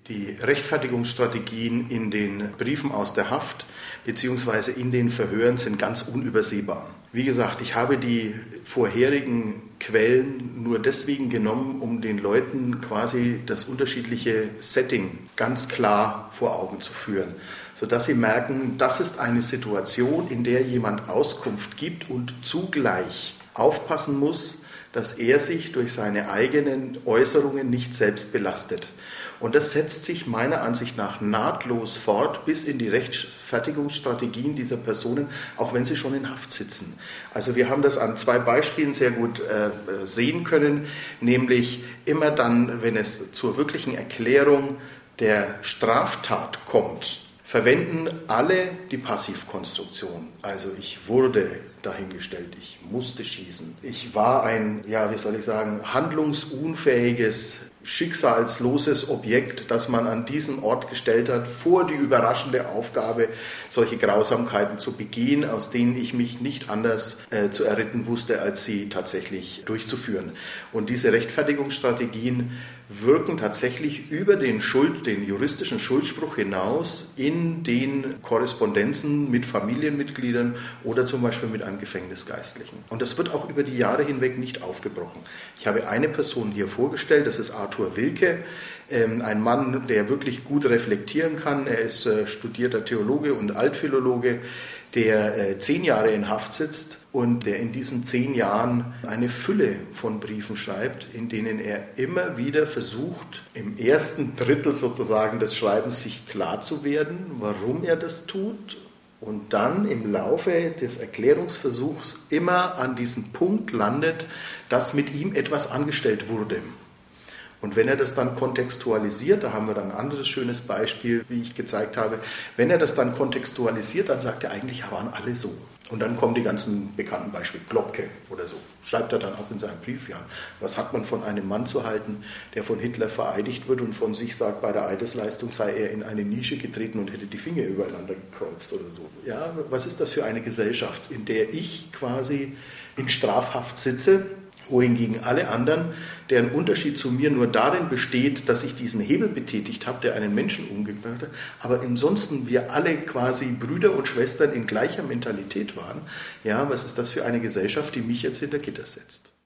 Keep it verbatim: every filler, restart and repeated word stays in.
Die Rechtfertigungsstrategien in den Briefen aus der Haft bzw. in den Verhören sind ganz unübersehbar. Wie gesagt, ich habe die vorherigen Quellen nur deswegen genommen, um den Leuten quasi das unterschiedliche Setting ganz klar vor Augen zu führen, sodass sie merken, das ist eine Situation, in der jemand Auskunft gibt und zugleich aufpassen muss, dass er sich durch seine eigenen Äußerungen nicht selbst belastet. Und das setzt sich meiner Ansicht nach nahtlos fort bis in die Rechtfertigungsstrategien dieser Personen, auch wenn sie schon in Haft sitzen. Also wir haben das an zwei Beispielen sehr gut äh, sehen können, nämlich immer dann, wenn es zur wirklichen Erklärung der Straftat kommt, verwenden alle die Passivkonstruktion. Also ich wurde dahingestellt, ich musste schießen. Ich war ein, ja, wie soll ich sagen, handlungsunfähiges, schicksalsloses Objekt, das man an diesen Ort gestellt hat, vor die überraschende Aufgabe, solche Grausamkeiten zu begehen, aus denen ich mich nicht anders äh, zu erretten wusste, als sie tatsächlich durchzuführen. Und diese Rechtfertigungsstrategien wirken tatsächlich über den Schuld, den juristischen Schuldspruch hinaus in den Korrespondenzen mit Familienmitgliedern oder zum Beispiel mit einem Gefängnisgeistlichen. Und das wird auch über die Jahre hinweg nicht aufgebrochen. Ich habe eine Person hier vorgestellt, das ist Arthur Wilke, ein Mann, der wirklich gut reflektieren kann. Er ist studierter Theologe und Altphilologe, der zehn Jahre in Haft sitzt und der in diesen zehn Jahren eine Fülle von Briefen schreibt, in denen er immer wieder versucht, im ersten Drittel sozusagen des Schreibens sich klar zu werden, warum er das tut, und dann im Laufe des Erklärungsversuchs immer an diesem Punkt landet, dass mit ihm etwas angestellt wurde. Und wenn er das dann kontextualisiert, da haben wir dann ein anderes schönes Beispiel, wie ich gezeigt habe, wenn er das dann kontextualisiert, dann sagt er, eigentlich waren alle so. Und dann kommen die ganzen bekannten Beispiele, Klopke oder so. Schreibt er dann auch in seinem Brief, ja, was hat man von einem Mann zu halten, der von Hitler vereidigt wird und von sich sagt, bei der Eidesleistung sei er in eine Nische getreten und hätte die Finger übereinander gekreuzt oder so. Ja, was ist das für eine Gesellschaft, in der ich quasi in Strafhaft sitze, wohingegen alle anderen, deren Unterschied zu mir nur darin besteht, dass ich diesen Hebel betätigt habe, der einen Menschen umgebracht hat, aber ansonsten wir alle quasi Brüder und Schwestern in gleicher Mentalität waren. Ja, was ist das für eine Gesellschaft, die mich jetzt hinter Gitter setzt?